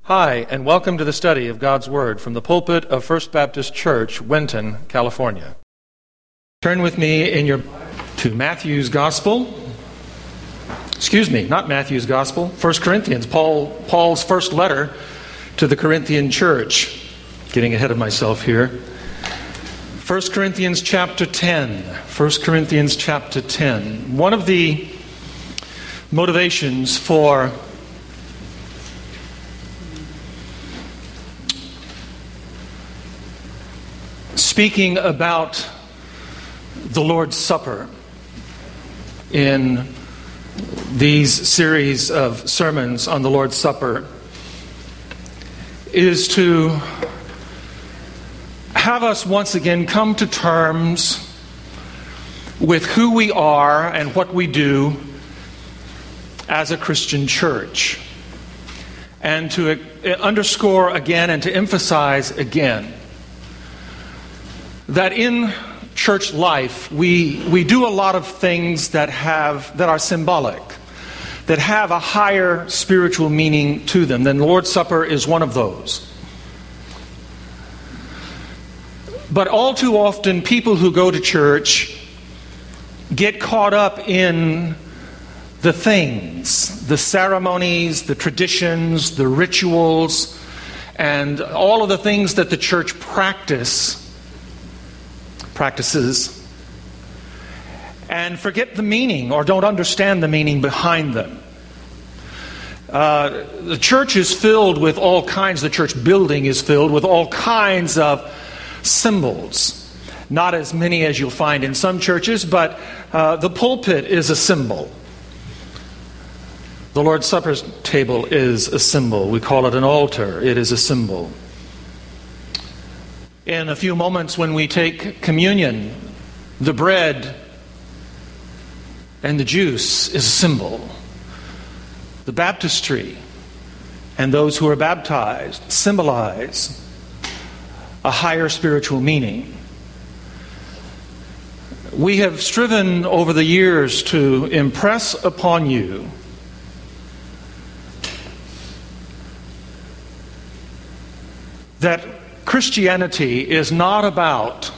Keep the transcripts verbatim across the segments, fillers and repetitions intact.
Hi, and welcome to the study of God's Word from the pulpit of First Baptist Church, Winton, California. Turn with me in your to Matthew's Gospel. Excuse me, not Matthew's Gospel, First Corinthians, Paul Paul's first letter to the Corinthian church. Getting ahead of myself here. First Corinthians chapter ten. First Corinthians chapter ten. One of the motivations for speaking about the Lord's Supper in these series of sermons on the Lord's Supper is to have us once again come to terms with who we are and what we do as a Christian church, and to underscore again and to emphasize again that in church life we we do a lot of things that have that are symbolic, that have a higher spiritual meaning to them. Then the Lord's Supper is one of those. But all too often, people who go to church get caught up in the things, the ceremonies, the traditions, the rituals, and all of the things that the church practice practices, and forget the meaning or don't understand the meaning behind them. Uh, the church is filled with all kinds, the church building is filled with all kinds of symbols. Not as many as you'll find in some churches, but uh, the pulpit is a symbol. The Lord's Supper table is a symbol. We call it an altar. It is a symbol. In a few moments when we take communion, the bread and the juice is a symbol. The baptistry and those who are baptized symbolize a higher spiritual meaning. We have striven over the years to impress upon you that Christianity is not about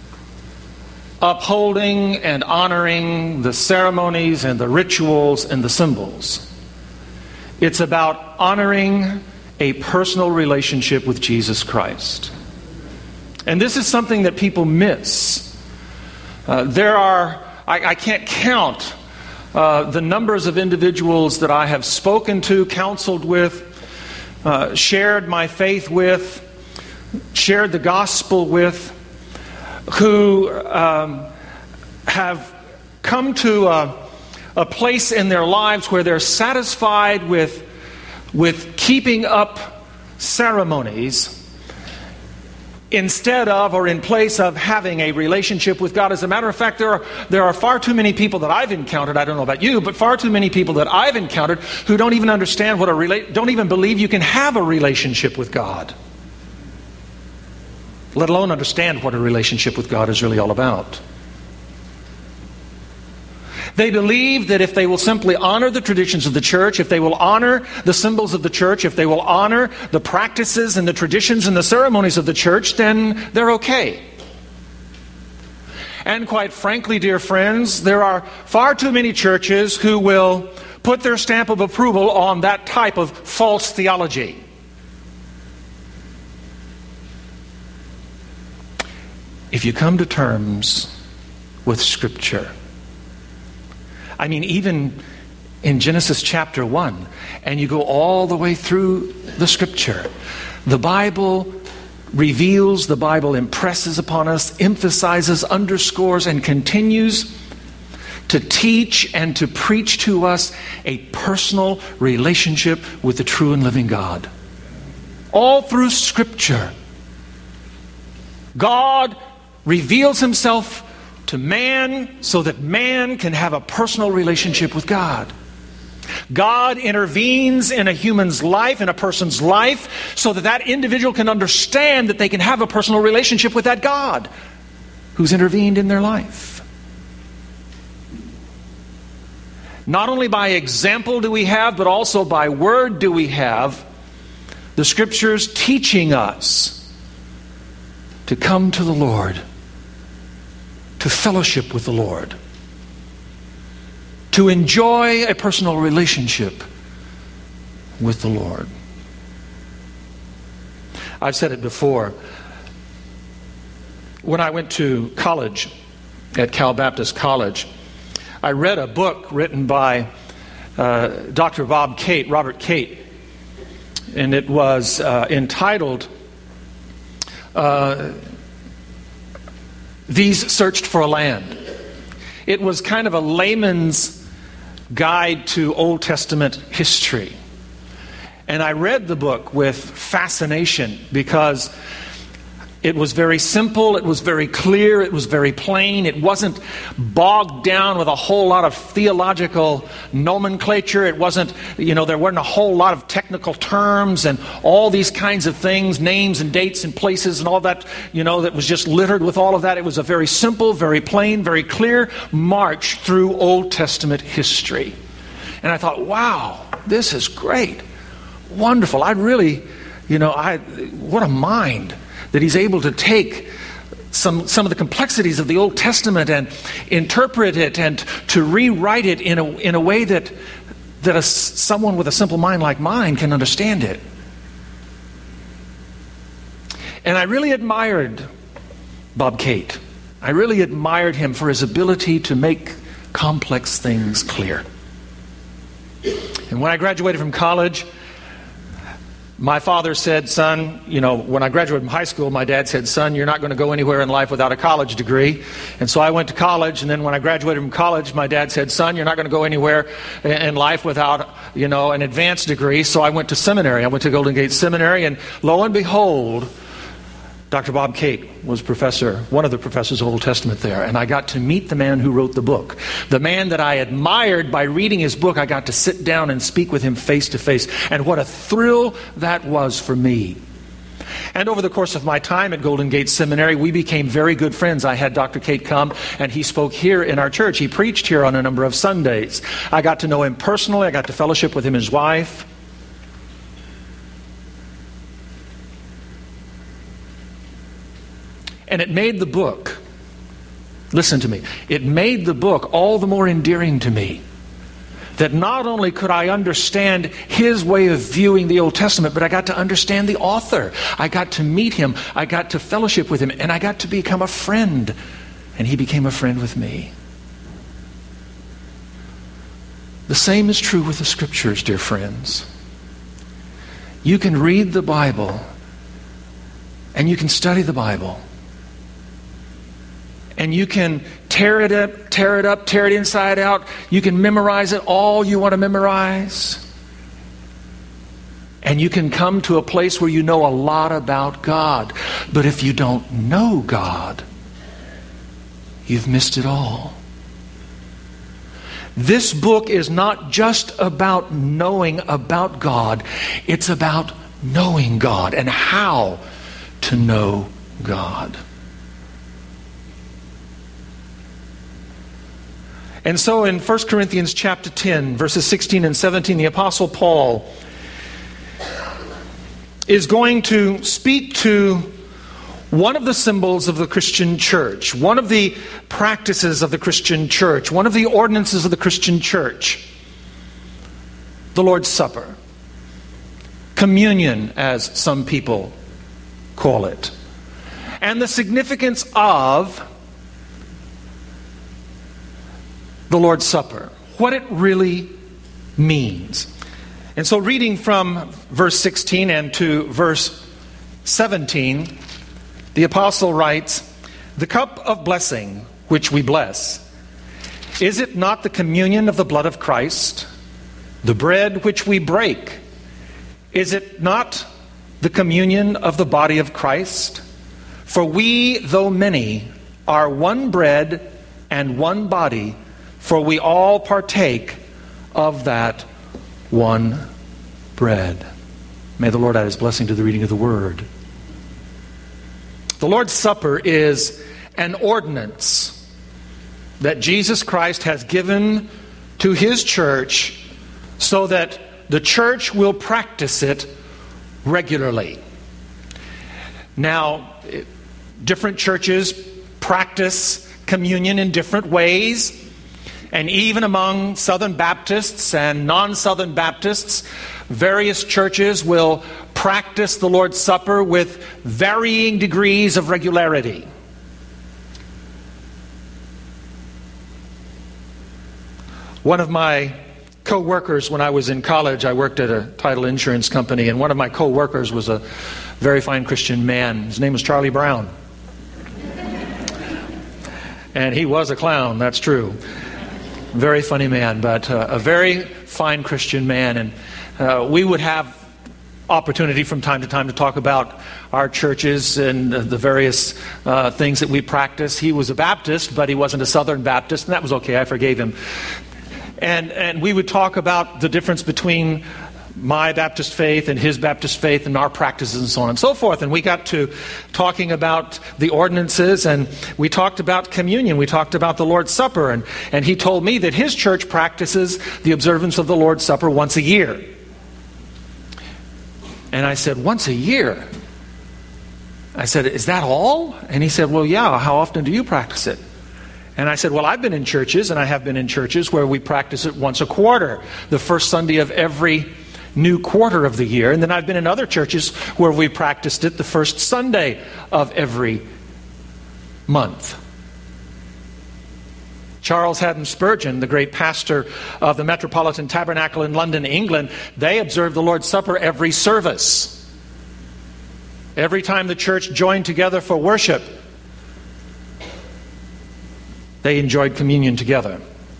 upholding and honoring the ceremonies and the rituals and the symbols. It's about honoring a personal relationship with Jesus Christ. And this is something that people miss. Uh, there are, I, I can't count uh, the numbers of individuals that I have spoken to, counseled with, uh, shared my faith with, shared the gospel with, who um, have come to a, a place in their lives where they're satisfied with, with keeping up ceremonies instead of or in place of having a relationship with God. As a matter of fact, there are, there are far too many people that I've encountered, I don't know about you, but far too many people that I've encountered who don't even understand what a rela- don't even believe you can have a relationship with God, let alone understand what a relationship with God is really all about. They believe that if they will simply honor the traditions of the church, if they will honor the symbols of the church, if they will honor the practices and the traditions and the ceremonies of the church, then they're okay. And quite frankly, dear friends, there are far too many churches who will put their stamp of approval on that type of false theology. If you come to terms with Scripture, I mean, even in Genesis chapter one, and you go all the way through the Scripture, the Bible reveals, the Bible impresses upon us, emphasizes, underscores, and continues to teach and to preach to us a personal relationship with the true and living God. All through Scripture, God reveals Himself to man so that man can have a personal relationship with God. God intervenes in a human's life, in a person's life, so that that individual can understand that they can have a personal relationship with that God who's intervened in their life. Not only by example do we have, but also by word do we have The Scriptures teaching us to come to the Lord, to fellowship with the Lord, to enjoy a personal relationship with the Lord. I've said it before. When I went to college at Cal Baptist College, I read a book written by uh, Doctor Bob Cate, Robert Cate, and it was uh, entitled uh, These Searched for a Land. It was kind of a layman's guide to Old Testament history. And I read the book with fascination because it was very simple, it was very clear, it was very plain. It wasn't bogged down with a whole lot of theological nomenclature. It wasn't, you know, there weren't a whole lot of technical terms and all these kinds of things, names and dates and places and all that, you know, that was just littered with all of that. It was a very simple, very plain, very clear march through Old Testament history. And I thought, wow, this is great. Wonderful. I really, you know, I what a mind that he's able to take some some of the complexities of the Old Testament and interpret it and to rewrite it in a in a way that that a, someone with a simple mind like mine can understand it. And I really admired Bob Cate. I really admired him for his ability to make complex things clear. And when I graduated from college, my father said, son, you know, when I graduated from high school, my dad said, son, you're not going to go anywhere in life without a college degree. And so I went to college, and then when I graduated from college, my dad said, son, you're not going to go anywhere in life without, you know, an advanced degree. So I went to seminary. I went to Golden Gate Seminary, and lo and behold, Doctor Bob Cate was professor, one of the professors of Old Testament there, and I got to meet the man who wrote the book. The man that I admired by reading his book, I got to sit down and speak with him face to face, and what a thrill that was for me. And over the course of my time at Golden Gate Seminary, we became very good friends. I had Doctor Cate come, and he spoke here in our church. He preached here on a number of Sundays. I got to know him personally. I got to fellowship with him and his wife. And it made the book, listen to me, it made the book all the more endearing to me. That not only could I understand his way of viewing the Old Testament, but I got to understand the author. I got to meet him. I got to fellowship with him. And I got to become a friend. And he became a friend with me. The same is true with the Scriptures, dear friends. You can read the Bible and you can study the Bible. And you can tear it up, tear it up, tear it inside out. You can memorize it all you want to memorize. And you can come to a place where you know a lot about God. But if you don't know God, you've missed it all. This book is not just about knowing about God. It's about knowing God and how to know God. And so in First Corinthians chapter ten, verses sixteen and seventeen, the Apostle Paul is going to speak to one of the symbols of the Christian church, one of the practices of the Christian church, one of the ordinances of the Christian church, the Lord's Supper, communion, as some people call it, and the significance of the Lord's Supper, what it really means. And so reading from verse sixteen and to verse seventeen, the apostle writes, "The cup of blessing which we bless, is it not the communion of the blood of Christ? The bread which we break, is it not the communion of the body of Christ? For we, though many, are one bread and one body, for we all partake of that one bread." May the Lord add his blessing to the reading of the word. The Lord's Supper is an ordinance that Jesus Christ has given to his church so that the church will practice it regularly. Now, different churches practice communion in different ways. And even among Southern Baptists and non-Southern Baptists, various churches will practice the Lord's Supper with varying degrees of regularity. One of my co-workers, when I was in college, I worked at a title insurance company, and one of my co-workers was a very fine Christian man. His name was Charlie Brown. And he was a clown, that's true. Very funny man, but uh, a very fine Christian man. And uh, we would have opportunity from time to time to talk about our churches and uh, the various uh, things that we practice. He was a Baptist, but he wasn't a Southern Baptist, and that was okay. I forgave him. And and we would talk about the difference between my Baptist faith and his Baptist faith and our practices and so on and so forth. And we got to talking about the ordinances, and we talked about communion. We talked about the Lord's Supper. And, and he told me that his church practices the observance of the Lord's Supper once a year. And I said, once a year? I said, is that all? And he said, well, yeah, how often do you practice it? And I said, well, I've been in churches, and I have been in churches where we practice it once a quarter, the first Sunday of every new quarter of the year. And then I've been in other churches where we practiced it the first Sunday of every month. Charles Haddon Spurgeon, the great pastor of the Metropolitan Tabernacle in London, England, they observed the Lord's Supper every service. Every time the church joined together for worship, they enjoyed communion together.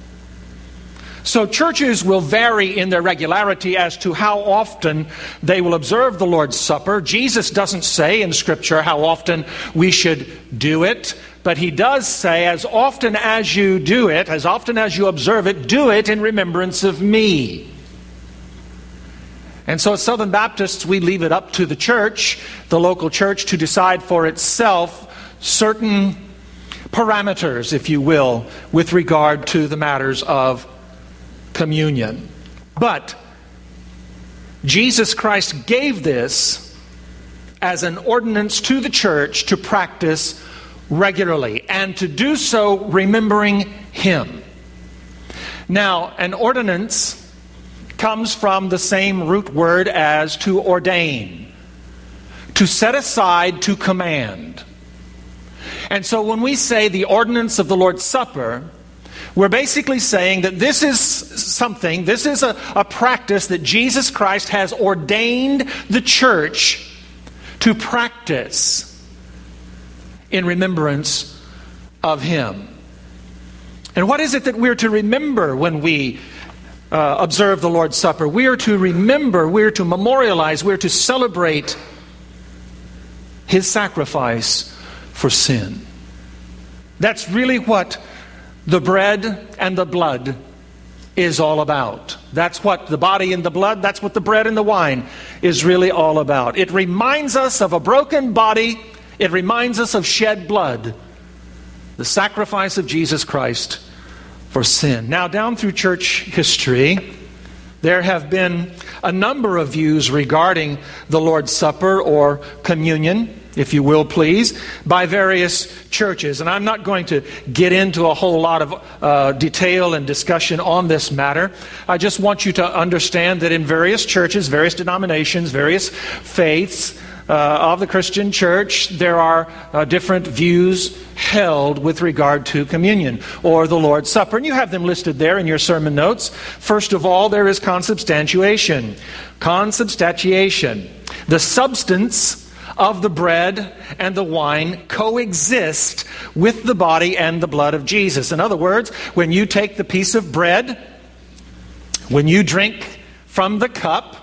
So churches will vary in their regularity as to how often they will observe the Lord's Supper. Jesus doesn't say in Scripture how often we should do it, but he does say, as often as you do it, as often as you observe it, do it in remembrance of me. And so as Southern Baptists, we leave it up to the church, the local church, to decide for itself certain parameters, if you will, with regard to the matters of communion. But Jesus Christ gave this as an ordinance to the church to practice regularly, and to do so remembering him. Now, an ordinance comes from the same root word as to ordain, to set aside, to command. And so when we say the ordinance of the Lord's Supper, we're basically saying that this is something, this is a, a practice that Jesus Christ has ordained the church to practice in remembrance of him. And what is it that we're to remember when we uh, observe the Lord's Supper? We are to remember, we're to memorialize, we're to celebrate his sacrifice for sin. That's really what the bread and the blood is all about. That's what the body and the blood, that's what the bread and the wine is really all about. It reminds us of a broken body. It reminds us of shed blood, the sacrifice of Jesus Christ for sin. Now, down through church history, there have been a number of views regarding the Lord's Supper or communion, if you will, please, by various churches. And I'm not going to get into a whole lot of uh, detail and discussion on this matter. I just want you to understand that in various churches, various denominations, various faiths uh, of the Christian church, there are uh, different views held with regard to communion or the Lord's Supper. And you have them listed there in your sermon notes. First of all, there is consubstantiation. Consubstantiation. The substance of the bread and the wine coexist with the body and the blood of Jesus. In other words, when you take the piece of bread, when you drink from the cup,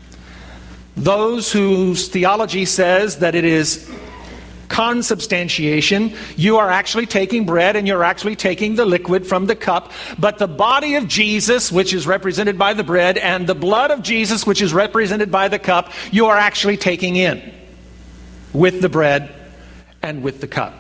those whose theology says that it is consubstantiation, you are actually taking bread and you're actually taking the liquid from the cup, but the body of Jesus, which is represented by the bread, and the blood of Jesus, which is represented by the cup, you are actually taking in with the bread and with the cup.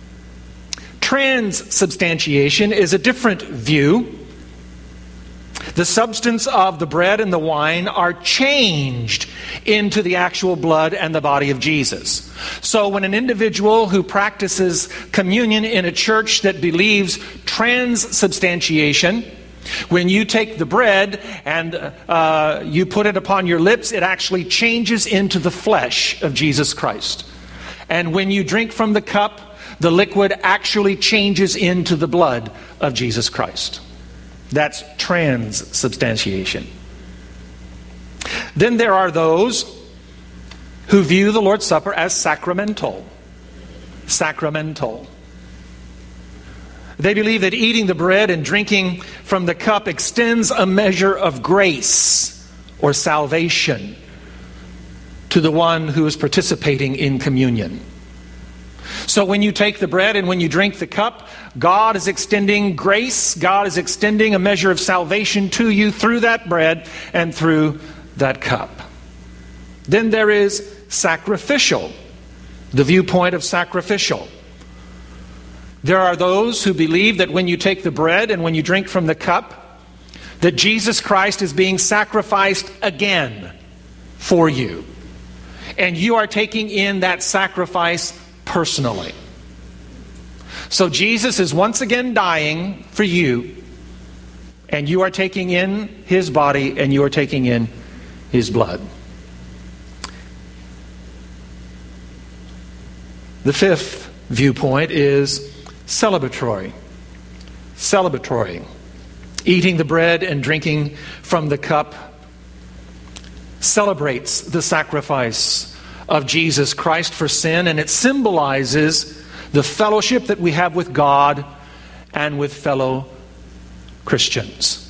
Transubstantiation is a different view. The substance of the bread and the wine are changed into the actual blood and the body of Jesus. So when an individual who practices communion in a church that believes transubstantiation, when you take the bread and uh, you put it upon your lips, it actually changes into the flesh of Jesus Christ. And when you drink from the cup, the liquid actually changes into the blood of Jesus Christ. That's transubstantiation. Then there are those who view the Lord's Supper as sacramental. Sacramental. They believe that eating the bread and drinking from the cup extends a measure of grace or salvation to the one who is participating in communion. So when you take the bread and when you drink the cup, God is extending grace, God is extending a measure of salvation to you through that bread and through that cup. Then there is sacrificial, the viewpoint of sacrificial. There are those who believe that when you take the bread and when you drink from the cup, that Jesus Christ is being sacrificed again for you. And you are taking in that sacrifice personally. So Jesus is once again dying for you, and you are taking in His body and you are taking in His blood. The fifth viewpoint is celebratory. Celebratory. Eating the bread and drinking from the cup celebrates the sacrifice of Jesus Christ for sin, and it symbolizes the fellowship that we have with God and with fellow Christians.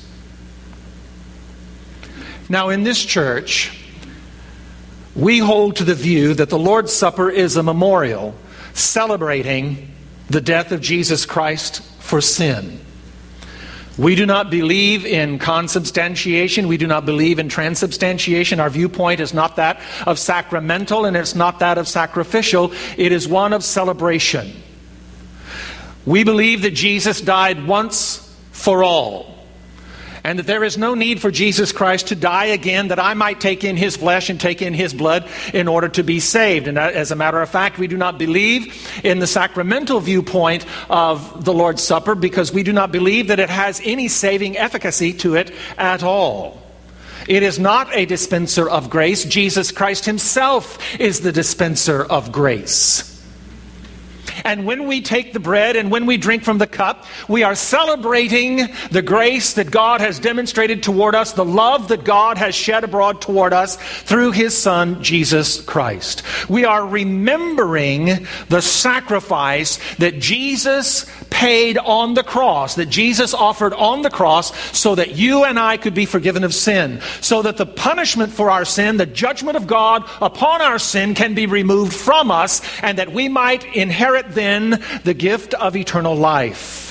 Now, in this church, we hold to the view that the Lord's Supper is a memorial celebrating the death of Jesus Christ for sin. We do not believe in consubstantiation. We do not believe in transubstantiation. Our viewpoint is not that of sacramental, and it's not that of sacrificial. It is one of celebration. We believe that Jesus died once for all, and that there is no need for Jesus Christ to die again, that I might take in His flesh and take in His blood in order to be saved. And as a matter of fact, we do not believe in the sacramental viewpoint of the Lord's Supper, because we do not believe that it has any saving efficacy to it at all. It is not a dispenser of grace. Jesus Christ Himself is the dispenser of grace. And when we take the bread and when we drink from the cup, we are celebrating the grace that God has demonstrated toward us, the love that God has shed abroad toward us through His Son, Jesus Christ. We are remembering the sacrifice that Jesus paid on the cross, that Jesus offered on the cross, so that you and I could be forgiven of sin, so that the punishment for our sin, the judgment of God upon our sin, can be removed from us, and that we might inherit then the gift of eternal life.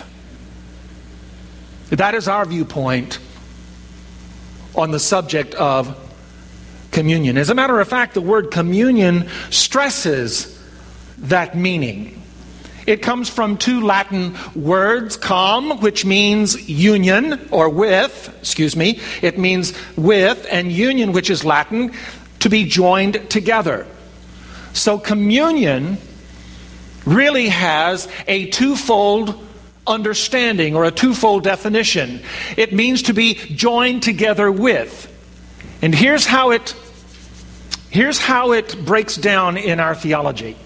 That is our viewpoint on the subject of communion. As a matter of fact, the word communion stresses that meaning. It comes from two Latin words, cum, which means union, or with, excuse me, it means with, and union, which is Latin, to be joined together. So communion really has a twofold understanding, or a twofold definition. It means to be joined together with. And here's how it here's how it breaks down in our theology.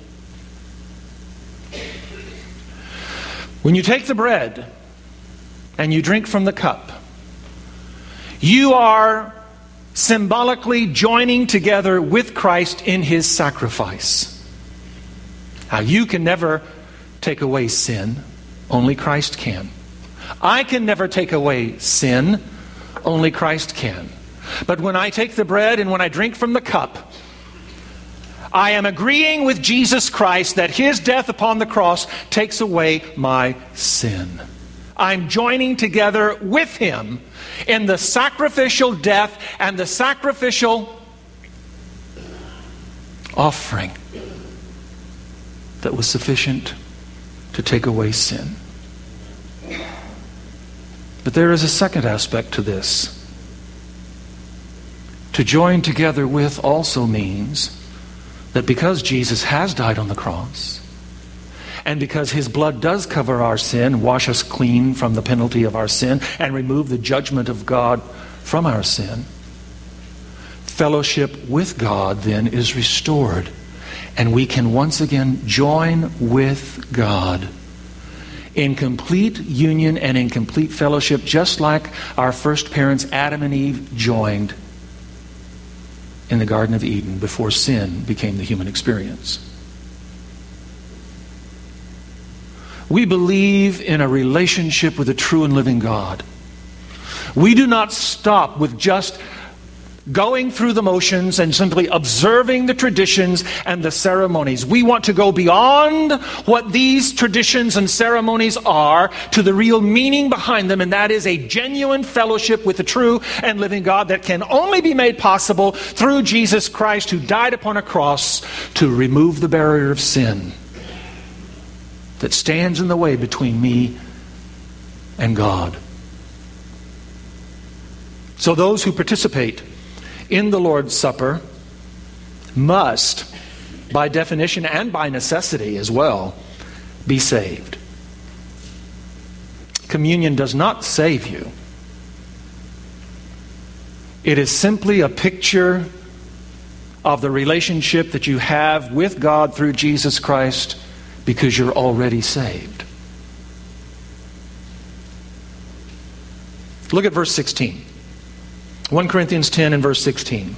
When you take the bread and you drink from the cup, you are symbolically joining together with Christ in His sacrifice. Now, you can never take away sin. Only Christ can. I can never take away sin. Only Christ can. But when I take the bread and when I drink from the cup, I am agreeing with Jesus Christ that His death upon the cross takes away my sin. I'm joining together with Him in the sacrificial death and the sacrificial offering that was sufficient to take away sin. But there is a second aspect to this. To join together with also means that because Jesus has died on the cross, and because his blood does cover our sin, wash us clean from the penalty of our sin, and remove the judgment of God from our sin, fellowship with God then is restored, and we can once again join with God in complete union and in complete fellowship, just like our first parents, Adam and Eve, joined in the Garden of Eden before sin became the human experience. We believe in a relationship with a true and living God. We do not stop with just going through the motions and simply observing the traditions and the ceremonies. We want to go beyond what these traditions and ceremonies are to the real meaning behind them, and that is a genuine fellowship with the true and living God that can only be made possible through Jesus Christ, who died upon a cross to remove the barrier of sin that stands in the way between me and God. So those who participate in the Lord's Supper must, by definition and by necessity as well, be saved. Communion does not save you. It is simply a picture of the relationship that you have with God through Jesus Christ, because you're already saved. Look at verse sixteen. First Corinthians ten and verse sixteen.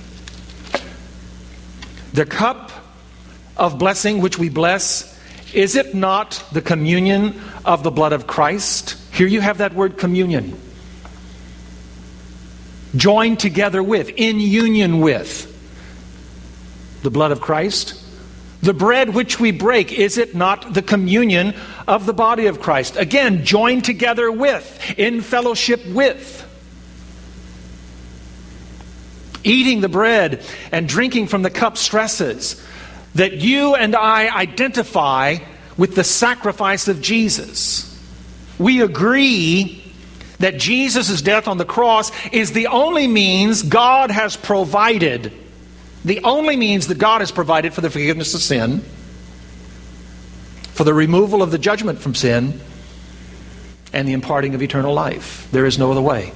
The cup of blessing which we bless, is it not the communion of the blood of Christ? Here you have that word communion. Joined together with, in union with the blood of Christ. The bread which we break, is it not the communion of the body of Christ? Again, joined together with, in fellowship with. Eating the bread and drinking from the cup stresses that you and I identify with the sacrifice of Jesus. We agree that Jesus' death on the cross is the only means God has provided, the only means that God has provided for the forgiveness of sin, for the removal of the judgment from sin, and the imparting of eternal life. There is no other way.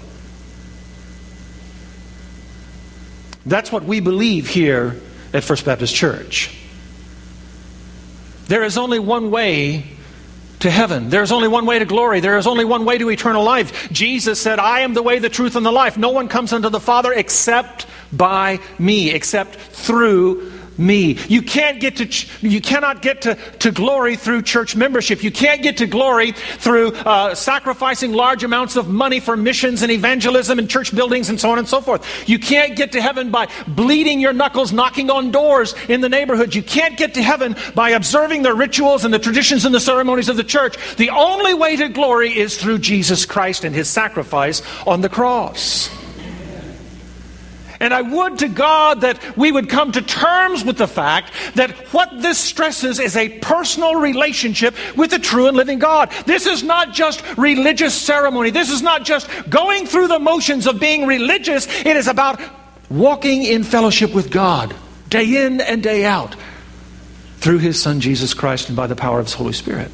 That's what we believe here at First Baptist Church. There is only one way to heaven. There is only one way to glory. There is only one way to eternal life. Jesus said, I am the way, the truth, and the life. No one comes unto the Father except by me, except through me. You can't get to, you cannot get to, to glory through church membership. You can't get to glory through uh, sacrificing large amounts of money for missions and evangelism and church buildings and so on and so forth. You can't get to heaven by bleeding your knuckles, knocking on doors in the neighborhood. You can't get to heaven by observing the rituals and the traditions and the ceremonies of the church. The only way to glory is through Jesus Christ and His sacrifice on the cross. And I would to God that we would come to terms with the fact that what this stresses is a personal relationship with the true and living God. This is not just religious ceremony. This is not just going through the motions of being religious. It is about walking in fellowship with God day in and day out through His Son Jesus Christ and by the power of His Holy Spirit.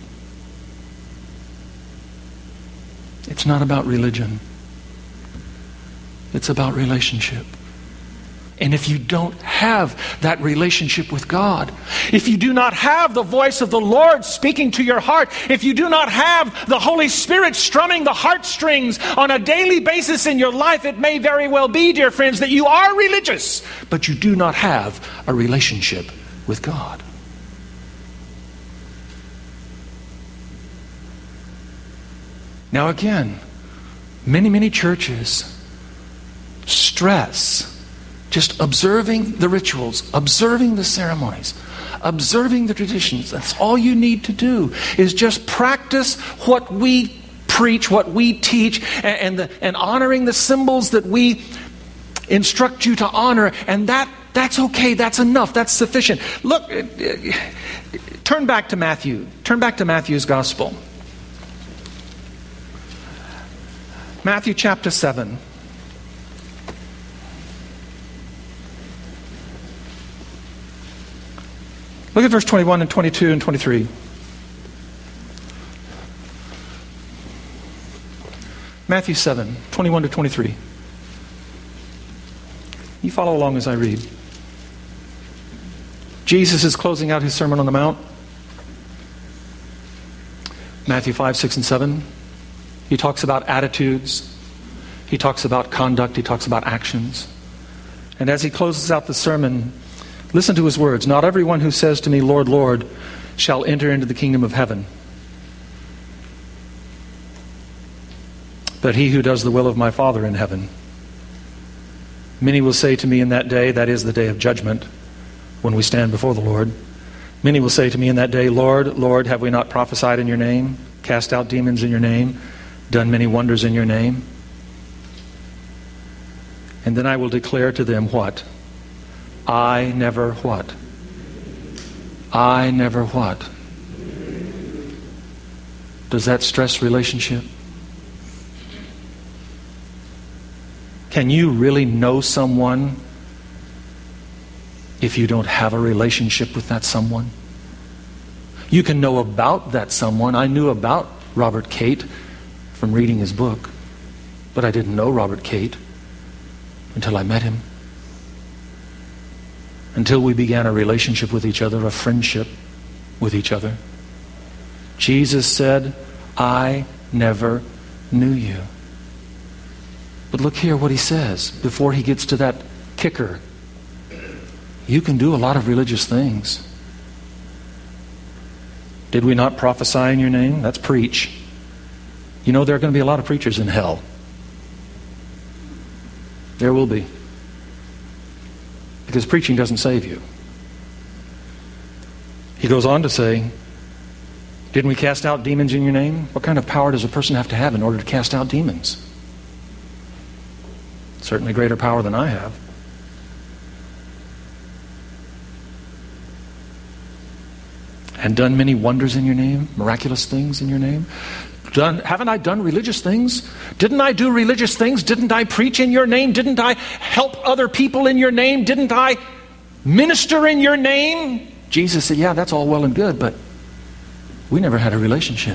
It's not about religion. It's about relationship. And if you don't have that relationship with God, if you do not have the voice of the Lord speaking to your heart, if you do not have the Holy Spirit strumming the heartstrings on a daily basis in your life, it may very well be, dear friends, that you are religious, but you do not have a relationship with God. Now again, many, many churches stress just observing the rituals, observing the ceremonies, observing the traditions. That's all you need to do, is just practice what we preach, what we teach, and, and, the, and honoring the symbols that we instruct you to honor. And that that's okay. That's enough. That's sufficient. Look, turn back to Matthew. Turn back to Matthew's Gospel. Matthew chapter seven. Look at verse twenty-one and twenty-two and twenty-three. Matthew seven, twenty-one to twenty-three. You follow along as I read. Jesus is closing out his Sermon on the Mount. Matthew five, six, and seven. He talks about attitudes. He talks about conduct. He talks about actions. And as he closes out the sermon, listen to his words. Not everyone who says to me, Lord, Lord, shall enter into the kingdom of heaven, but he who does the will of my Father in heaven. Many will say to me in that day, that is the day of judgment, when we stand before the Lord. Many will say to me in that day, Lord, Lord, have we not prophesied in your name, cast out demons in your name, done many wonders in your name? And then I will declare to them what? I never what? I never what? Does that stress relationship? Can you really know someone if you don't have a relationship with that someone? You can know about that someone. I knew about Robert Cate from reading his book, but I didn't know Robert Cate until I met him. Until we began a relationship with each other, a friendship with each other. Jesus said, I never knew you. But look here what he says before he gets to that kicker. You can do a lot of religious things. Did we not prophesy in your name? That's preach. You know there are going to be a lot of preachers in hell. There will be. Because preaching doesn't save you. He goes on to say, didn't we cast out demons in your name? What kind of power does a person have to have in order to cast out demons? Certainly greater power than I have. And done many wonders in your name, miraculous things in your name. Done, haven't I done religious things? Didn't I do religious things? Didn't I preach in your name? Didn't I help other people in your name? Didn't I minister in your name? Jesus said, yeah, that's all well and good, but we never had a relationship.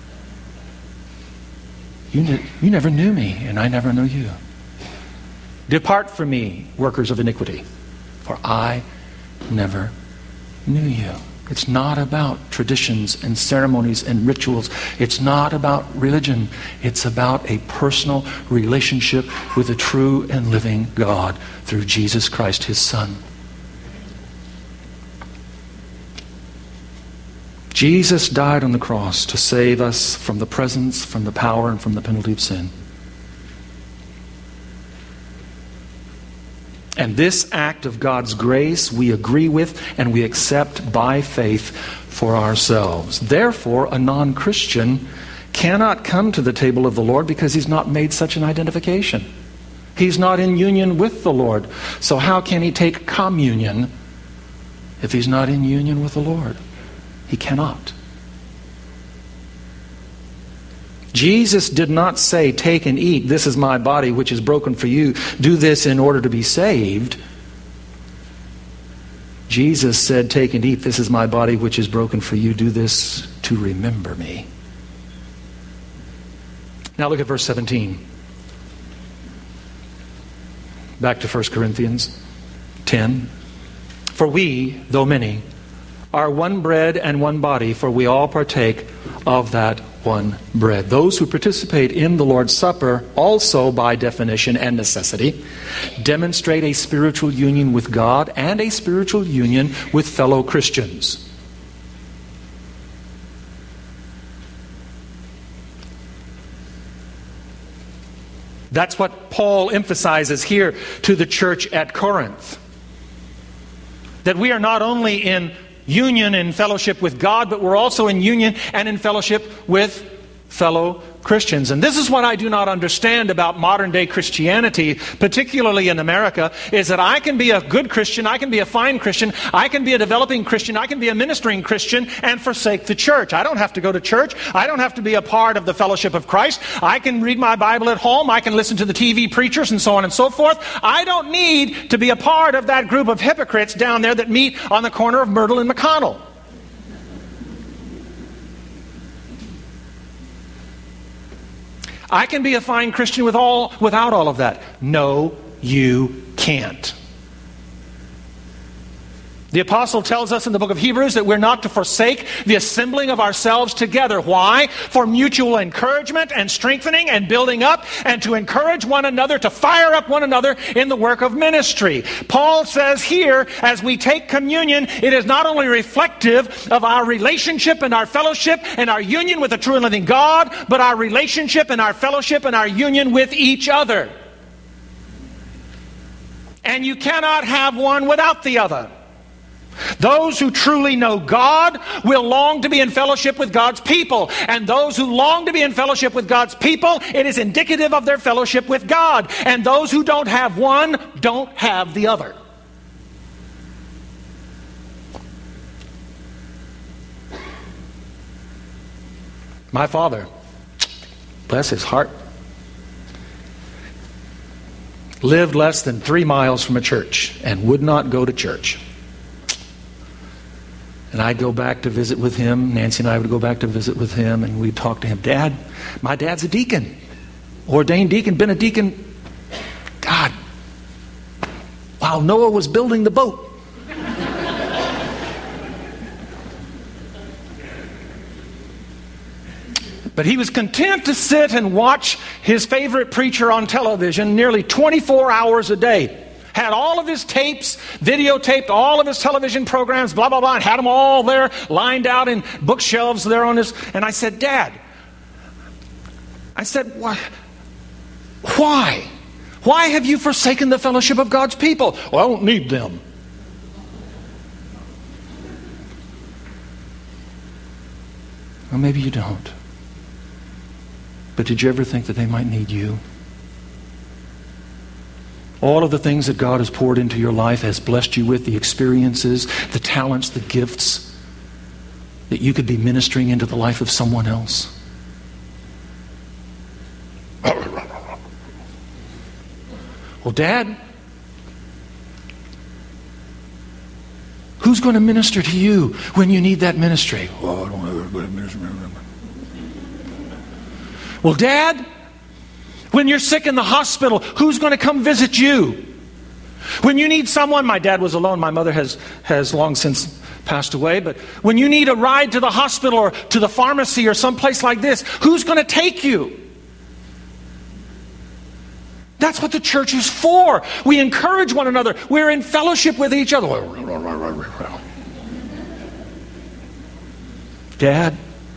You, ne- you never knew me, and I never knew you. Depart from me, workers of iniquity, for I never knew you. It's not about traditions and ceremonies and rituals. It's not about religion. It's about a personal relationship with the true and living God through Jesus Christ, his Son. Jesus died on the cross to save us from the presence, from the power, and from the penalty of sin. And this act of God's grace we agree with and we accept by faith for ourselves. Therefore, a non-Christian cannot come to the table of the Lord because he's not made such an identification. He's not in union with the Lord. So how can he take communion if he's not in union with the Lord? He cannot. Jesus did not say, take and eat, this is my body which is broken for you. Do this in order to be saved. Jesus said, take and eat, this is my body which is broken for you. Do this to remember me. Now look at verse seventeen. Back to First Corinthians ten. For we, though many, are one bread and one body, for we all partake of that one bread. Those who participate in the Lord's Supper also, by definition and necessity, demonstrate a spiritual union with God and a spiritual union with fellow Christians. That's what Paul emphasizes here to the church at Corinth. That we are not only in union and fellowship with God, but we're also in union and in fellowship with fellow Christians. And this is what I do not understand about modern day Christianity, particularly in America, is that I can be a good Christian, I can be a fine Christian, I can be a developing Christian, I can be a ministering Christian and forsake the church. I don't have to go to church. I don't have to be a part of the fellowship of Christ. I can read my Bible at home. I can listen to the T V preachers and so on and so forth. I don't need to be a part of that group of hypocrites down there that meet on the corner of Myrtle and McConnell. I can be a fine Christian with all, without all of that. No, you can't. The apostle tells us in the book of Hebrews that we're not to forsake the assembling of ourselves together. Why? For mutual encouragement and strengthening and building up, and to encourage one another, to fire up one another in the work of ministry. Paul says here, as we take communion, it is not only reflective of our relationship and our fellowship and our union with the true and living God, but our relationship and our fellowship and our union with each other. And you cannot have one without the other. Those who truly know God will long to be in fellowship with God's people. And those who long to be in fellowship with God's people, it is indicative of their fellowship with God. And those who don't have one, don't have the other. My father, bless his heart, lived less than three miles from a church and would not go to church. And I'd go back to visit with him. Nancy and I would go back to visit with him, and we'd talk to him. Dad, my dad's a deacon. Ordained deacon, been a deacon. God, while Noah was building the boat. But he was content to sit and watch his favorite preacher on television nearly twenty-four hours a day. Had all of his tapes, videotaped all of his television programs, blah, blah, blah, and had them all there lined out in bookshelves there on his... And I said, Dad, I said, why? Why? Why have you forsaken the fellowship of God's people? Well, I don't need them. Well, maybe you don't. But did you ever think that they might need you? All of the things that God has poured into your life, has blessed you with, the experiences, the talents, the gifts, that you could be ministering into the life of someone else. Well, Dad, who's going to minister to you when you need that ministry? Well, I don't have everybody ministering. Well, Dad, when you're sick in the hospital, who's going to come visit you? When you need someone, my dad was alone, my mother has, has long since passed away, but when you need a ride to the hospital or to the pharmacy or someplace like this, who's going to take you? That's what the church is for. We encourage one another. We're in fellowship with each other. Dad,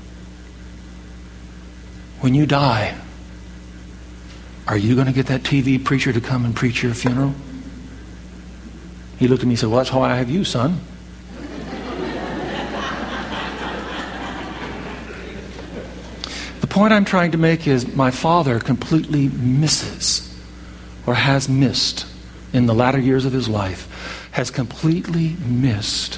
when you die, are you going to get that T V preacher to come and preach your funeral? He looked at me and said, well, that's why I have you, son. The point I'm trying to make is my father completely misses, or has missed in the latter years of his life, has completely missed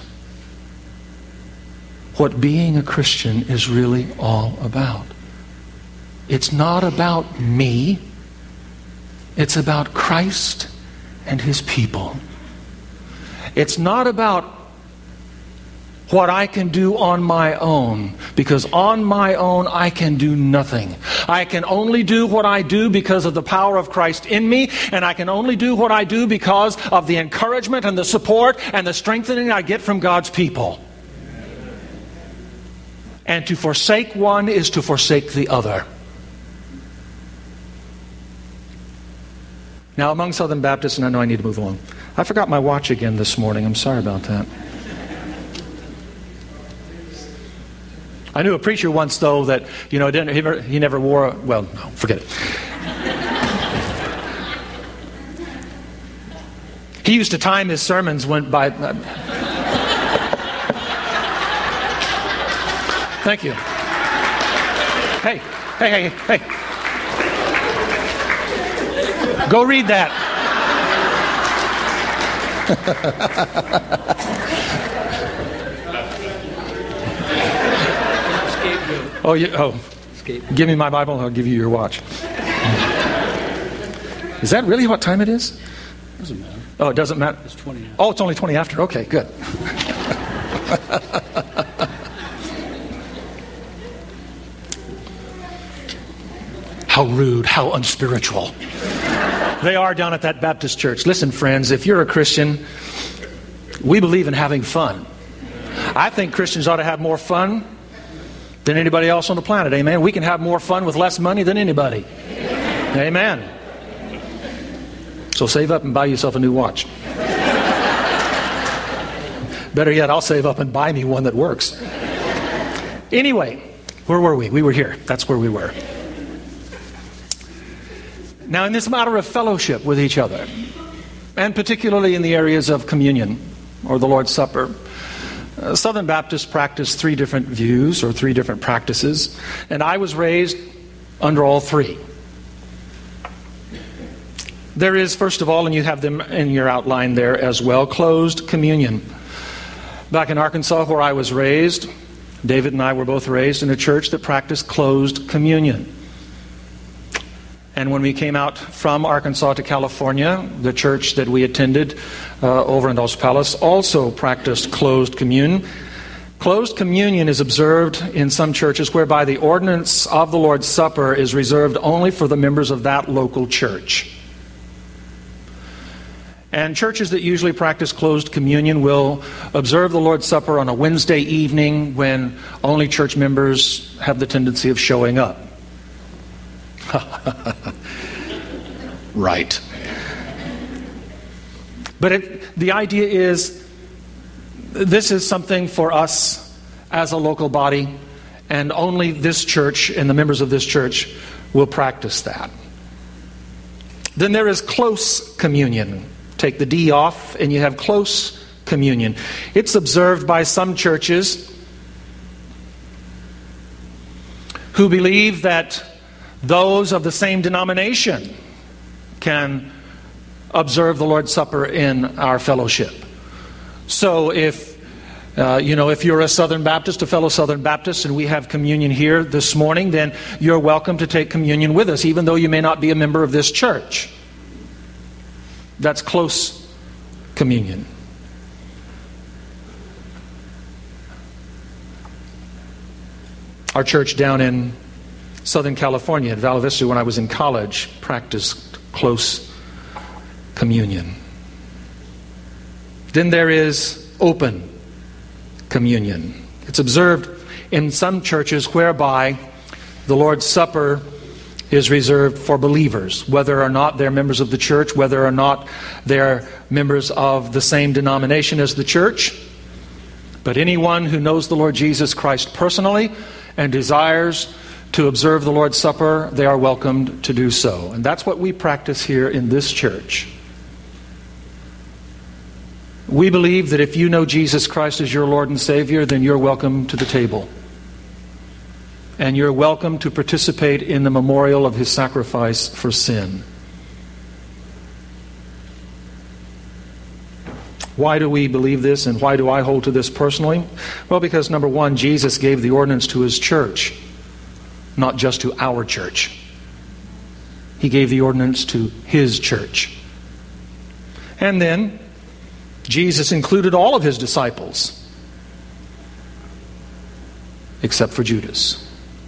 what being a Christian is really all about. It's not about me. It's about Christ and His people. It's not about what I can do on my own, because on my own I can do nothing. I can only do what I do because of the power of Christ in me, and I can only do what I do because of the encouragement and the support and the strengthening I get from God's people. And to forsake one is to forsake the other. Now, among Southern Baptists, and I know I need to move along. I forgot my watch again this morning. I'm sorry about that. I knew a preacher once, though, that, you know, didn't, he, never, he never wore, a, well, no, forget it. He used to time his sermons when by... Uh, thank you. Hey, hey, hey, hey. Go read that. oh, you, oh. Give me my Bible and I'll give you your watch. Is that really what time it is? Doesn't matter. Oh, it doesn't matter? It's twenty after. Oh, it's only twenty after. Okay, good. How rude, how unspiritual. They are down at that Baptist church. Listen, friends, if you're a Christian, we believe in having fun. I think Christians ought to have more fun than anybody else on the planet. Amen. We can have more fun with less money than anybody. Amen. So save up and buy yourself a new watch. Better yet, I'll save up and buy me one that works. Anyway, where were we? We were here. That's where we were. Now, in this matter of fellowship with each other, and particularly in the areas of communion or the Lord's Supper, uh, Southern Baptists practice three different views or three different practices, and I was raised under all three. There is, first of all, and you have them in your outline there as well, closed communion. Back in Arkansas, where I was raised, David and I were both raised in a church that practiced closed communion. And when we came out from Arkansas to California, the church that we attended uh, over in Dos Palos also practiced closed communion. Closed communion is observed in some churches whereby the ordinance of the Lord's Supper is reserved only for the members of that local church. And churches that usually practice closed communion will observe the Lord's Supper on a Wednesday evening when only church members have the tendency of showing up. Right. But it, the idea is, this is something for us as a local body, and only this church and the members of this church will practice that. Then there is close communion. Take the D off and you have close communion. It's observed by some churches who believe that those of the same denomination can observe the Lord's Supper in our fellowship. So if uh, you know, if you're a Southern Baptist, a fellow Southern Baptist, and we have communion here this morning, then you're welcome to take communion with us, even though you may not be a member of this church. That's close communion. Our church down in Southern California, at Val Vista, when I was in college, practiced close communion. Then there is open communion. It's observed in some churches whereby the Lord's Supper is reserved for believers, whether or not they're members of the church, whether or not they're members of the same denomination as the church. But anyone who knows the Lord Jesus Christ personally and desires to observe the Lord's Supper, they are welcomed to do so. And that's what we practice here in this church. We believe that if you know Jesus Christ as your Lord and Savior, then you're welcome to the table. And you're welcome to participate in the memorial of His sacrifice for sin. Why do we believe this, and why do I hold to this personally? Well, because number one, Jesus gave the ordinance to His church, not just to our church. He gave the ordinance to His church. And then, Jesus included all of His disciples, except for Judas,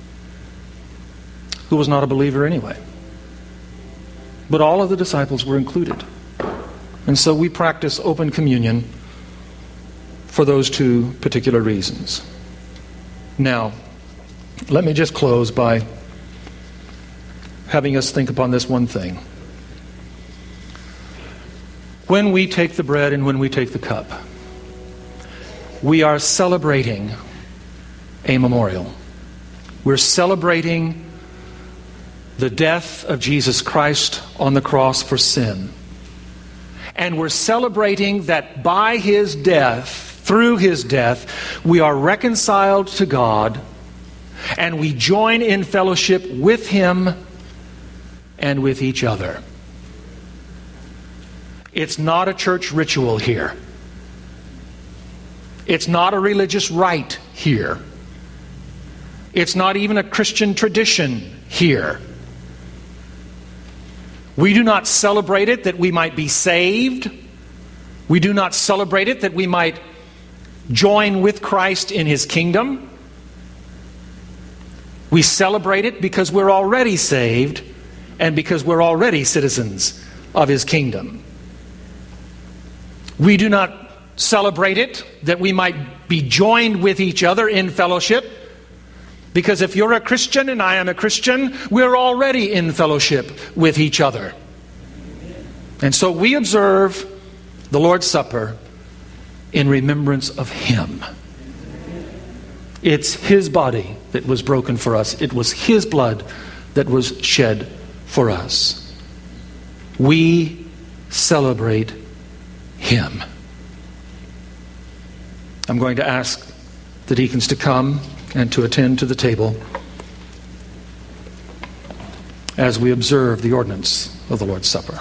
who was not a believer anyway. But all of the disciples were included. And so we practice open communion for those two particular reasons. Now, let me just close by having us think upon this one thing. When we take the bread and when we take the cup, we are celebrating a memorial. We're celebrating the death of Jesus Christ on the cross for sin. And we're celebrating that by His death, through His death, we are reconciled to God, and we join in fellowship with Him and with each other. It's not a church ritual here. It's not a religious rite here. It's not even a Christian tradition here. We do not celebrate it that we might be saved. We do not celebrate it that we might join with Christ in His kingdom. We celebrate it because we're already saved and because we're already citizens of His kingdom. We do not celebrate it that we might be joined with each other in fellowship, because if you're a Christian and I am a Christian, we're already in fellowship with each other. And so we observe the Lord's Supper in remembrance of Him. It's His body that was broken for us. It was His blood that was shed for us. We celebrate Him. I'm going to ask the deacons to come and to attend to the table as we observe the ordinance of the Lord's Supper.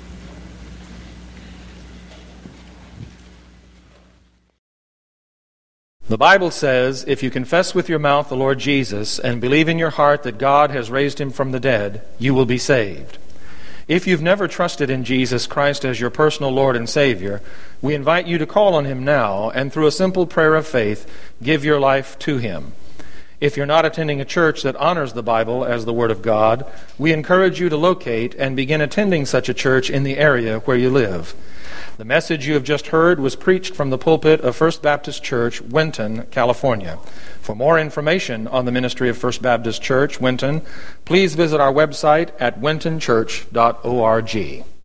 The Bible says, if you confess with your mouth the Lord Jesus and believe in your heart that God has raised Him from the dead, you will be saved. If you've never trusted in Jesus Christ as your personal Lord and Savior, we invite you to call on Him now and through a simple prayer of faith, give your life to Him. If you're not attending a church that honors the Bible as the Word of God, we encourage you to locate and begin attending such a church in the area where you live. The message you have just heard was preached from the pulpit of First Baptist Church, Winton, California. For more information on the ministry of First Baptist Church, Winton, please visit our website at winton church dot org.